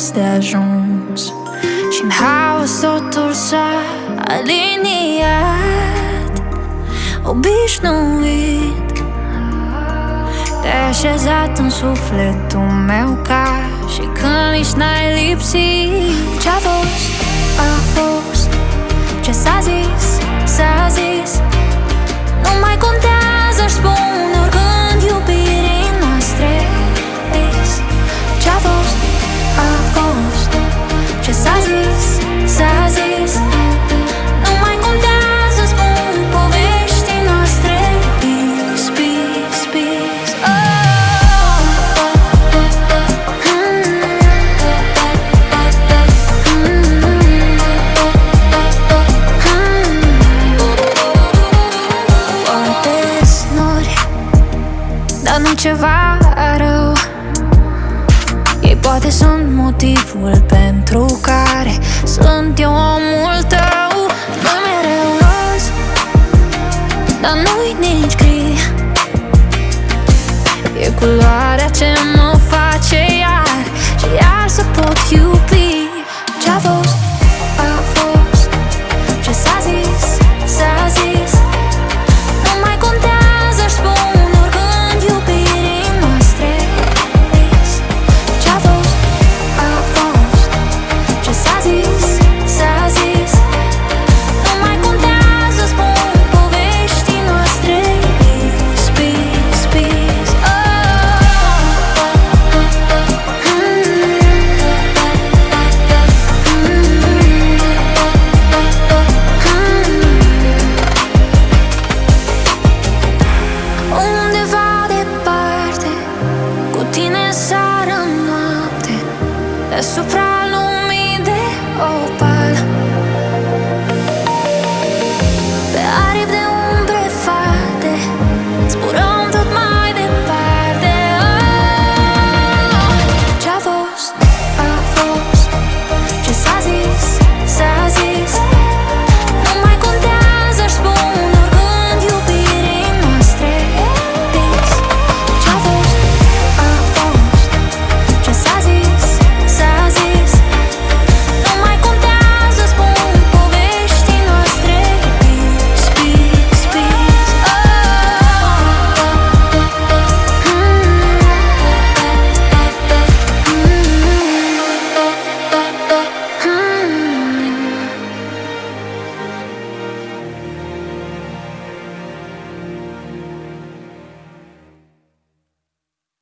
frumos de ajuns și-n haos totul s-a aliniat. Obișnuit, te-ai așezat în sufletul meu ca și când nici n-ai lipsit. Ce-a fost, a fost, ce s-a zis, s-a zis. Nu mai contează-și spune oricând iubirii noastre vis. Ce-a fost, a fost, ce s-a zis, s-a zis. Nu mai contează, spun poveștii noastre bis, bis, bis. Poate snori, dar nu ceva rău. Ei poate sunt motivul pentru care sunt eu